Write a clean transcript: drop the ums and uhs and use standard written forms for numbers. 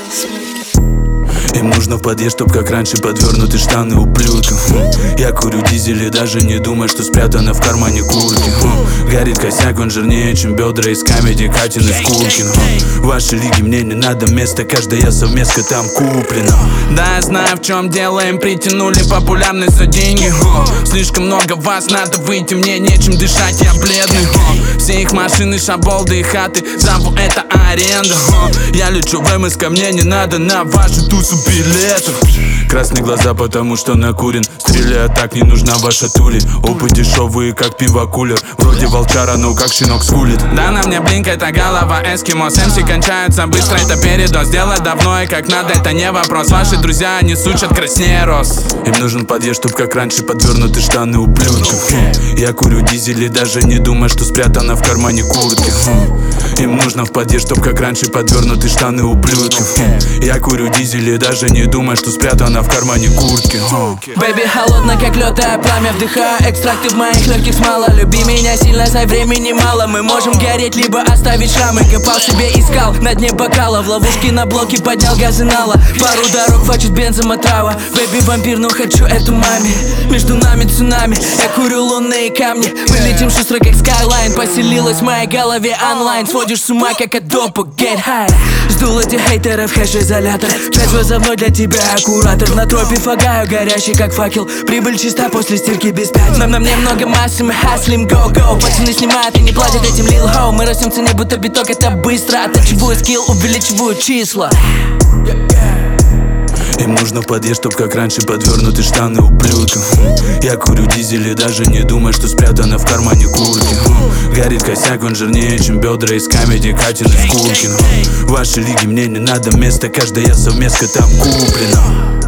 Им нужно в подъезд, чтоб как раньше подвернуты штаны ублюдкам. Я курю дизель и даже не думаю, что спрятано в кармане куртки. Горит косяк, он жирнее, чем бедра из камеди Катин и Скулкин. В вашей лиге мне не надо места, каждая совместка там куплена. Да, я знаю, в чем дело, им притянули популярность за деньги. Слишком много вас, надо выйти, мне нечем дышать, я бледный. Все их машины, шаболды и хаты, зову это аренда. Я лечу в МСК, мне не надо на вашу тусу билетов. Красные глаза, потому что накурен. Стреляя так, не нужна ваша тули. Опыт дешевый, как пиво-кулер. Вроде волчара, но как щенок скулит. Да, на мне блинк, это голова эскимос. МС кончаются быстро, это передоз. Дело давно и как надо, это не вопрос. Ваши друзья, они сучат краснее роз. Им нужен подъезд, чтоб как раньше подвернуты штаны ублюдков. Я курю дизель и даже не думаю, что спрятано в кармане куртки. Им нужно в подъезд, чтоб как раньше подвернуты штаны ублюдков. Я курю дизель и даже не думаю, что спрятано в кармане куртки. Бэби, холодно, как лед, а пламя вдыхаю. Экстракты в моих легких смола. Люби меня сильно, знай, времени мало. Мы можем гореть, либо оставить шрамы. Копал себе, искал на дне бокала. В ловушке на блоке поднял газы нала. Пару дорог хватит бензом отрава. Бэби, вампир, но хочу эту маме. Между нами цунами, я курю лунные камни. Мы летим шустро, как Skyline. Поселилась в моей голове онлайн. Сводишь с ума, как от допа, get high. Сдул этих хейтеров, хэш-изолятор. 5 звезд за мной, для тебя аккуратор. На тропе фагаю, горящий как факел. Прибыль чиста после стирки без пятен. На мне много массы, мы хаслим, go-go. Пацаны снимают и не платят этим лил хоу. Мы растем в цене, будто биток, это быстро. Оттачиваю скилл, увеличиваю числа. Им нужно в подъезд, чтоб как раньше подвернуты штаны ублюдкам. Я курю дизель и даже не думаю, что спрятано в кармане куртки. Горит косяк, он жирнее, чем бедра из камеди Катин и Скулкин. В вашей лиге мне не надо места, каждая совместка там куплена.